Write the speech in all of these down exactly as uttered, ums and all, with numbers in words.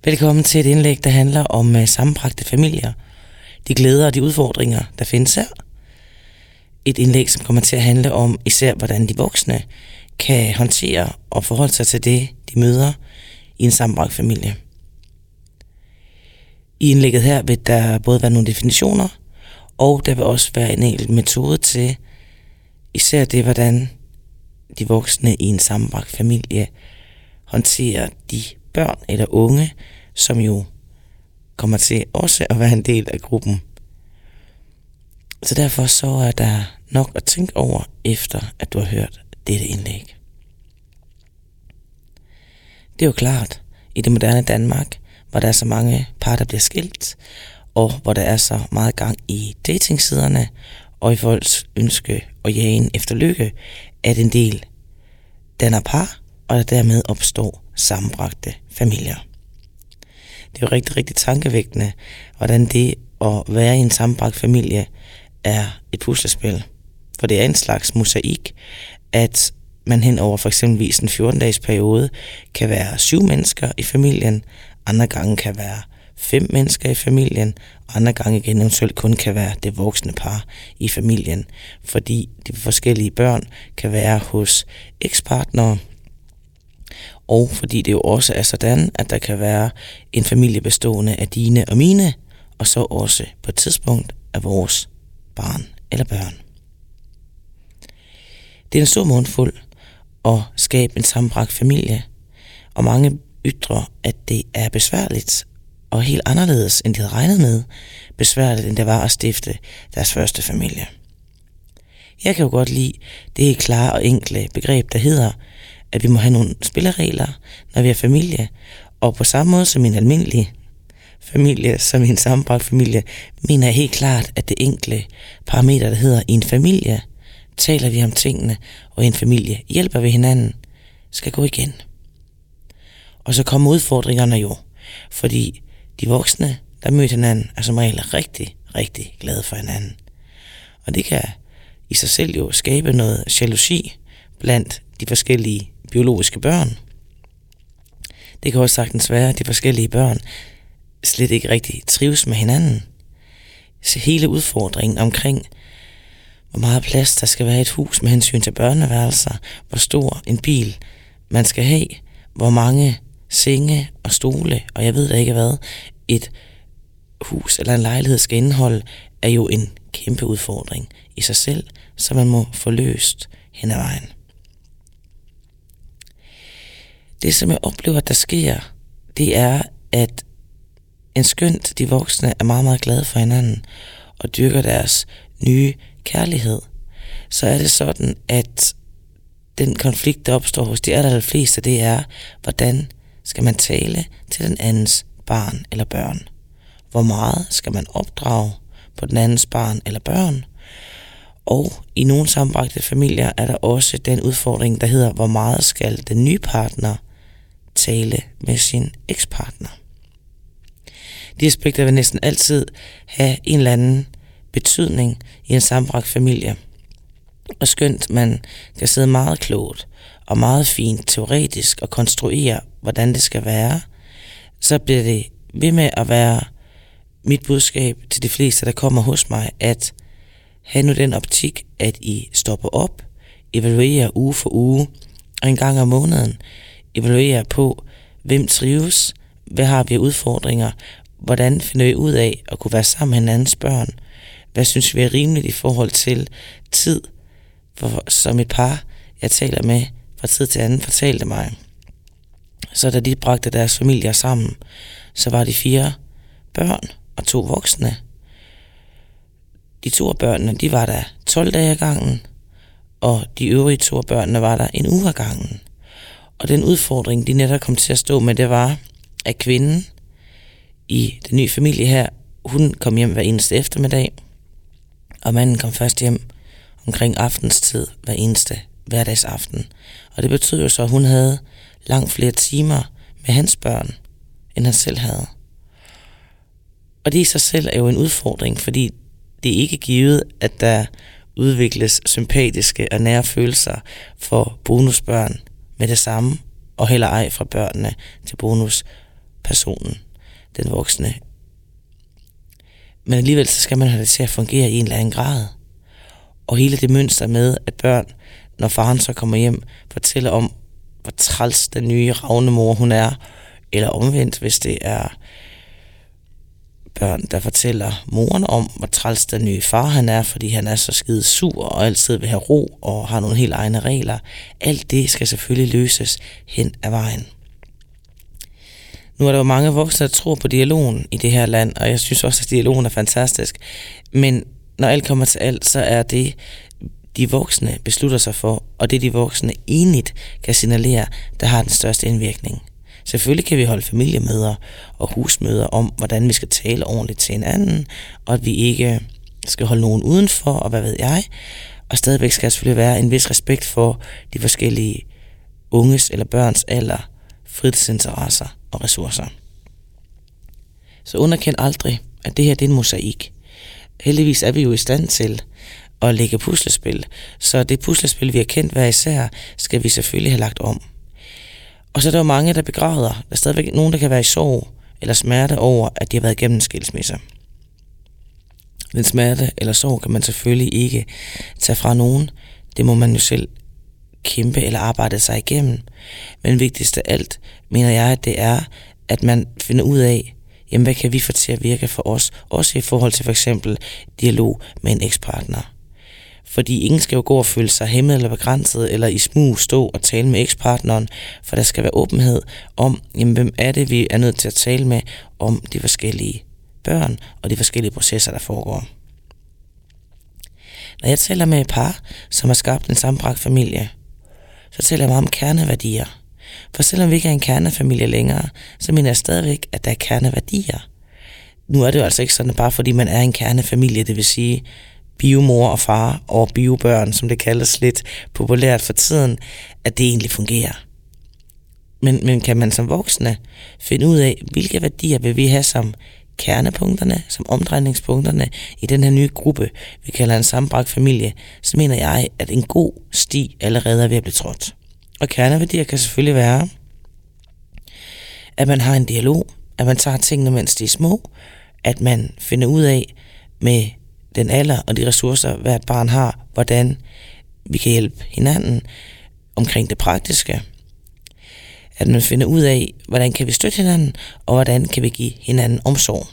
Velkommen til et indlæg, der handler om uh, sammenbragte familier, de glæder og de udfordringer, der findes her. Et indlæg, som kommer til at handle om især, hvordan de voksne kan håndtere og forholde sig til det, de møder i en sammenbragt familie. I indlægget her vil der både være nogle definitioner, og der vil også være en enkelt metode til især det, hvordan de voksne i en sammenbragt familie håndterer de børn eller unge, som jo kommer til også at være en del af gruppen. Så derfor så er der nok at tænke over, efter at du har hørt dette indlæg. Det er jo klart, i det moderne Danmark, hvor der er så mange par, der bliver skilt, og hvor der er så meget gang i datingsiderne, og i folks ønske og jagen efter lykke, at en del danner par, og der dermed opstår sammenbragte familier. Det er jo rigtig, rigtig tankevækkende, hvordan det at være i en sammenbragt familie er et puslespil. For det er en slags mosaik, at man hen over for eksempelvis en fjorten-dages periode kan være syv mennesker i familien, andre gange kan være fem mennesker i familien, og andre gange igen eventuelt kun kan være det voksne par i familien, fordi de forskellige børn kan være hos ekspartnere, og fordi det jo også er sådan, at der kan være en familie bestående af dine og mine, og så også på et tidspunkt af vores barn eller børn. Det er en stor mundfuld at skabe en sammenbragt familie, og mange ytrer, at det er besværligt og helt anderledes, end de havde regnet med, besværligt, end det var at stifte deres første familie. Jeg kan jo godt lide det helt klare og enkle begreb, der hedder, at vi må have nogle spilleregler, når vi er familie, og på samme måde som en almindelig familie, som en sammenbragt familie, mener jeg helt klart, at det enkle parameter, der hedder, i en familie, taler vi om tingene, og i en familie hjælper vi hinanden, skal gå igen. Og så kommer udfordringerne jo, fordi de voksne, der møder hinanden, er som regel rigtig, rigtig glade for hinanden. Og det kan i sig selv jo skabe noget jalousi blandt de forskellige biologiske børn. Det kan også sagtens være, at de forskellige børn slet ikke rigtig trives med hinanden. Så hele udfordringen omkring, hvor meget plads der skal være i et hus med hensyn til børneværelser, hvor stor en bil man skal have, hvor mange senge og stole, og jeg ved da ikke hvad, et hus eller en lejlighed skal indeholde, er jo en kæmpe udfordring i sig selv, så man må få løst hen ad vejen. Det, som jeg oplever, der sker, det er, at en skønt de voksne er meget, meget glade for hinanden og dyrker deres nye kærlighed, så er det sådan, at den konflikt, der opstår hos de aller fleste, det er, hvordan skal man tale til den andens barn eller børn? Hvor meget skal man opdrage på den andens barn eller børn? Og i nogle sammenbragte familier er der også den udfordring, der hedder, hvor meget skal den nye partner tale med sin ekspartner? De aspekter vil næsten altid have en eller anden betydning i en sammenbragt familie. Og skønt man kan sidde meget klogt og meget fint teoretisk og konstruere, hvordan det skal være, så bliver det ved med at være mit budskab til de fleste, der kommer hos mig, at have nu den optik, at I stopper op, evaluerer uge for uge, og en gang om måneden evaluerer på, hvem trives, hvad har vi af udfordringer, hvordan finder vi ud af at kunne være sammen med hinandens børn, hvad synes vi er rimeligt i forhold til tid, for som et par, jeg taler med fra tid til anden, fortalte mig. Så da de bragte deres familier sammen, så var de fire børn og to voksne. De to af børnene, de var der tolv dage ad gangen, og de øvrige to af børnene var der en uge ad gangen. Og den udfordring, de netop kom til at stå med, det var, at kvinden i den nye familie her, hun kom hjem hver eneste eftermiddag, og manden kom først hjem omkring aftenstid hver eneste hverdagsaften. Og det betød jo så, at hun havde langt flere timer med hans børn, end han selv havde. Og det i sig selv er jo en udfordring, fordi det er ikke givet, at der udvikles sympatiske og nære følelser for bonusbørn med det samme, og heller ej fra børnene til bonuspersoner personen, den voksne. Men alligevel så skal man have det til at fungere i en eller anden grad. Og hele det mønster med, at børn, når faren så kommer hjem, fortæller om, hvor træls den nye ravnemor hun er, eller omvendt, hvis det er børn, der fortæller moren om, hvor træls den nye far han er, fordi han er så skide sur og altid vil have ro og har nogle helt egne regler. Alt det skal selvfølgelig løses hen ad vejen. Nu er der jo mange voksne, der tror på dialogen i det her land, og jeg synes også, at dialogen er fantastisk. Men når alt kommer til alt, så er det, de voksne beslutter sig for, og det de voksne enigt kan signalere, der har den største indvirkning. Selvfølgelig kan vi holde familiemøder og husmøder om, hvordan vi skal tale ordentligt til hinanden, og at vi ikke skal holde nogen udenfor, og hvad ved jeg. Og stadigvæk skal der selvfølgelig være en vis respekt for de forskellige unges eller børns alder, fritidsinteresser og ressourcer. Så underkend aldrig, at det her det er en mosaik. Heldigvis er vi jo i stand til at lægge puslespil, så det puslespil, vi har kendt hver især, skal vi selvfølgelig have lagt om. Og så er der jo mange, der begræder. Der er stadigvæk nogen, der kan være i sorg eller smerte over, at de har været igennem en skilsmisse. Den smerte eller sorg kan man selvfølgelig ikke tage fra nogen. Det må man jo selv kæmpe eller arbejde sig igennem. Men vigtigst af alt, mener jeg, at det er, at man finder ud af, jamen hvad kan vi få til at virke for os, også i forhold til for eksempel dialog med en ekspartner. Fordi ingen skal jo gå og føle sig hæmmet eller begrænset, eller i smug stå og tale med ekspartneren, for der skal være åbenhed om, jamen, hvem er det, vi er nødt til at tale med om de forskellige børn og de forskellige processer, der foregår. Når jeg taler med et par, som har skabt en sammenbragt familie, så taler jeg meget om kerneværdier. For selvom vi ikke er en kernefamilie længere, så mener jeg stadigvæk, at der er kerneværdier. Nu er det jo altså ikke sådan, bare fordi man er en kernefamilie, det vil sige biomor og far og biobørn, som det kaldes lidt populært for tiden, at det egentlig fungerer. Men, men kan man som voksne finde ud af, hvilke værdier vil vi have som kernepunkterne, som omdrejningspunkterne i den her nye gruppe, vi kalder en sammenbragt familie, så mener jeg, at en god sti allerede er ved at blive trådt. Og kerneværdier kan selvfølgelig være, at man har en dialog, at man tager tingene, mens de er små, at man finder ud af med den alder og de ressourcer, hvert barn har, hvordan vi kan hjælpe hinanden omkring det praktiske. At man finder ud af, hvordan kan vi støtte hinanden, og hvordan kan vi give hinanden omsorg.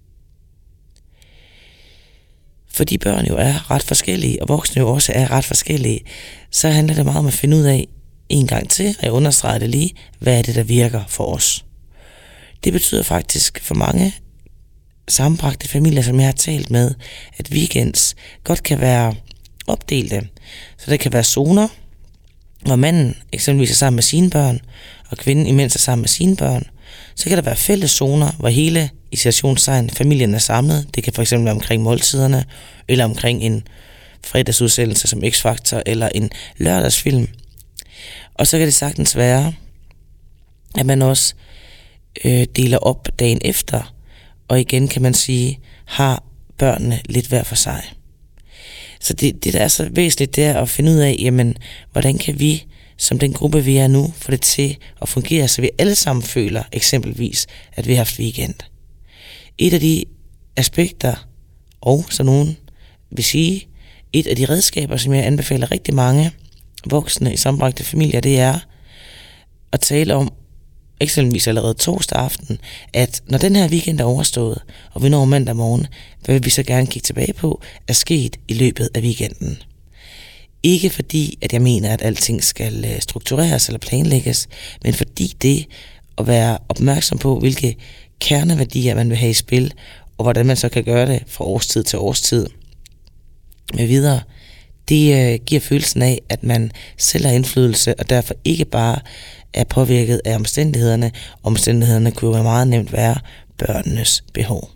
Fordi børn jo er ret forskellige, og voksne jo også er ret forskellige, så handler det meget om at finde ud af en gang til, og jeg understreger det lige, hvad er det, der virker for os. Det betyder faktisk for mange sammenbragte familier, som jeg har talt med, at weekends godt kan være opdelte. Så det kan være zoner, hvor manden eksempelvis er sammen med sine børn, og kvinden imens er sammen med sine børn. Så kan der være fælles zoner, hvor hele i situationstegn familien er samlet. Det kan for eksempel være omkring måltiderne, eller omkring en fredagsudsendelse som X-Factor, eller en lørdagsfilm. Og så kan det sagtens være, at man også øh, deler op dagen efter, og igen kan man sige, har børnene lidt hver for sig. Så det, det der er så væsentligt, det er at finde ud af, jamen, hvordan kan vi, som den gruppe vi er nu, få det til at fungere, så vi alle sammen føler eksempelvis, at vi har haft weekend. Et af de aspekter, og så nogen vil sige, et af de redskaber, som jeg anbefaler rigtig mange voksne i sammenbragte familier, det er at tale om, eksempelvis allerede torsdag aften, at når den her weekend er overstået, og vi når mandag morgen, hvad vil vi så gerne kigge tilbage på, er sket i løbet af weekenden. Ikke fordi, at jeg mener, at alting skal struktureres eller planlægges, men fordi det at være opmærksom på, hvilke kerneværdier man vil have i spil, og hvordan man så kan gøre det fra årstid til årstid med videre, det øh, giver følelsen af, at man selv har indflydelse, og derfor ikke bare er påvirket af omstændighederne. Omstændighederne kunne jo meget nemt være børnenes behov.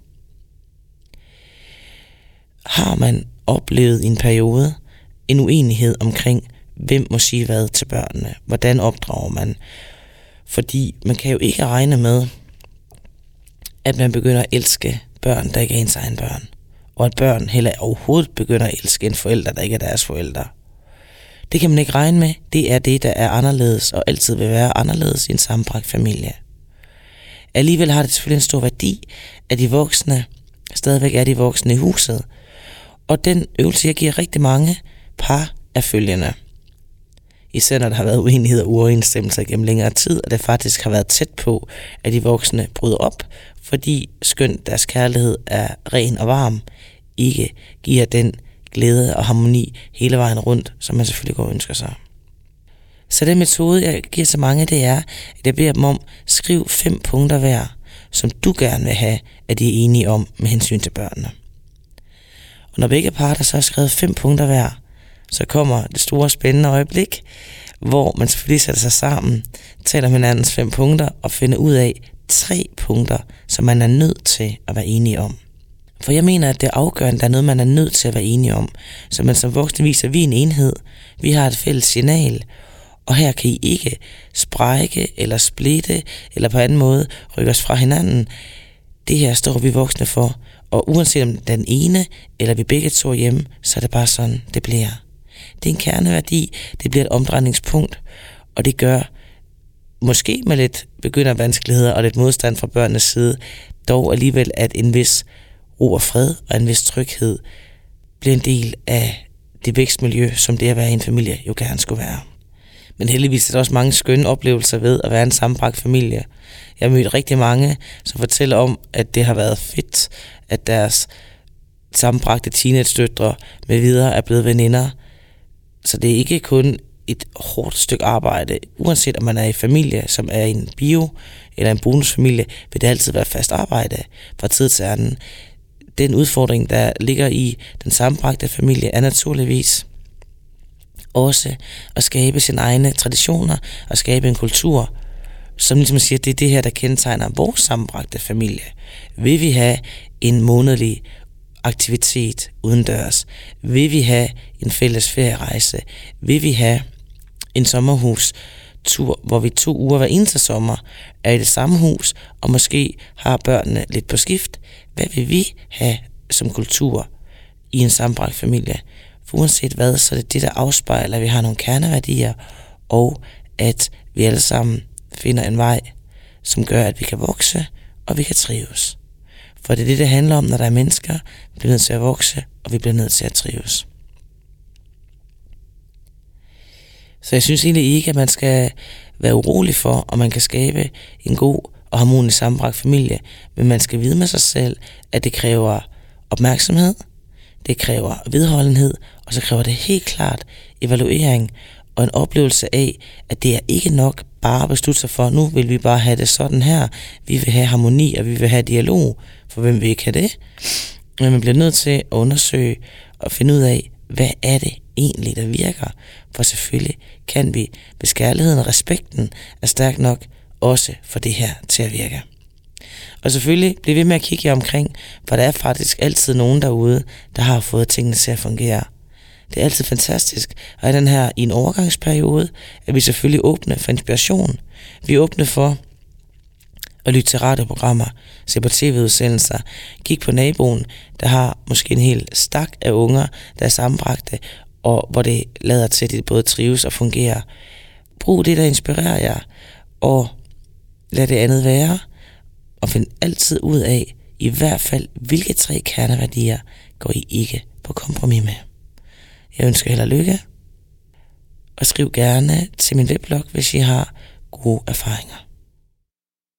Har man oplevet i en periode en uenighed omkring, hvem må sige hvad til børnene? Hvordan opdrager man? Fordi man kan jo ikke regne med, at man begynder at elske børn, der ikke er ens egen børn. Og at børn heller overhovedet begynder at elske en forælder, der ikke er deres forældre. Det kan man ikke regne med. Det er det, der er anderledes og altid vil være anderledes i en sammenbragt familie. Alligevel har det selvfølgelig en stor værdi, at de voksne stadigvæk er de voksne i huset. Og den øvelse, jeg giver rigtig mange par, er følgende. Især når der har været uenighed og uoverensstemmelser gennem længere tid, og det faktisk har været tæt på, at de voksne bryder op, fordi skønt deres kærlighed er ren og varm, ikke giver den glæde og harmoni hele vejen rundt, som man selvfølgelig går og ønsker sig. Så den metode, jeg giver til mange, det er, at jeg beder dem om, skriv fem punkter hver, som du gerne vil have, at de er enige om med hensyn til børnene. Og når begge parter så har skrevet fem punkter hver, så kommer det store spændende øjeblik, hvor man selvfølgelig sætter sig sammen, taler om hinandens fem punkter og finder ud af tre punkter, som man er nødt til at være enige om. For jeg mener, at det er afgørende, at der er noget, man er nødt til at være enige om. Så man som voksne viser, at vi er en enhed, vi har et fælles signal, og her kan I ikke sprække eller splitte eller på anden måde rykke os fra hinanden. Det her står vi voksne for, og uanset om den ene eller vi begge to hjemme, så er det bare sådan, det bliver. Det er en kerneværdi, det bliver et omdrejningspunkt, og det gør, måske med lidt begyndervanskeligheder og lidt modstand fra børnenes side, dog alligevel, at en vis ro og fred og en vis tryghed bliver en del af det vækstmiljø, som det at være i en familie jo gerne skulle være. Men heldigvis er der også mange skønne oplevelser ved at være en sammenbragt familie. Jeg har mødt rigtig mange, som fortæller om, at det har været fedt, at deres sammenbragte teenage-døtre med videre er blevet veninder. Så det er ikke kun et hårdt stykke arbejde. Uanset om man er i familie, som er en bio- eller en bonusfamilie, vil det altid være fast arbejde fra tid til anden. Den udfordring, der ligger i den sammenbragte familie, er naturligvis også at skabe sine egne traditioner og skabe en kultur, som ligesom siger, det er det her, der kendetegner vores sammenbragte familie. Vil vi have en månedlig aktivitet udendørs? Vil vi have en fælles ferierejse? Vil vi have en sommerhustur, hvor vi to uger hver eneste sommer er i det samme hus, og måske har børnene lidt på skift? Hvad vil vi have som kultur i en sammenbragt familie? For uanset hvad, så er det det, der afspejler, at vi har nogle kerneværdier, og at vi alle sammen finder en vej, som gør, at vi kan vokse, og vi kan trives. For det er det, det handler om, når der er mennesker, vi bliver nødt til at vokse, og vi bliver nødt til at trives. Så jeg synes egentlig ikke, at man skal være urolig for, om man kan skabe en god og harmonisk sammenbragt familie, men man skal vide med sig selv, at det kræver opmærksomhed, det kræver vedholdenhed, og så kræver det helt klart evaluering og en oplevelse af, at det er ikke nok bare at beslutte sig for, nu vil vi bare have det sådan her, vi vil have harmoni, og vi vil have dialog, for hvem vil ikke have det? Men man bliver nødt til at undersøge og finde ud af, hvad er det egentlig, der virker? For selvfølgelig kan vi, hvis kærligheden og respekten er stærk nok, også for det her til at virke. Og selvfølgelig bliv ved med at kigge jer omkring, for der er faktisk altid nogen derude, der har fået tingene til at fungere. Det er altid fantastisk, og i den her i en overgangsperiode er vi selvfølgelig åbne for inspiration. Vi er åbne for at lytte til radioprogrammer, se på tv-udsendelser, kigge på naboen, der har måske en hel stak af unger, der er sammenbragte, og hvor det lader til, at det både trives og fungerer. Brug det, der inspirerer jer, og lad det andet være, og find altid ud af, i hvert fald, hvilke tre kerneværdier går I ikke på kompromis med. Jeg ønsker held og lykke, og skriv gerne til min weblog, hvis I har gode erfaringer.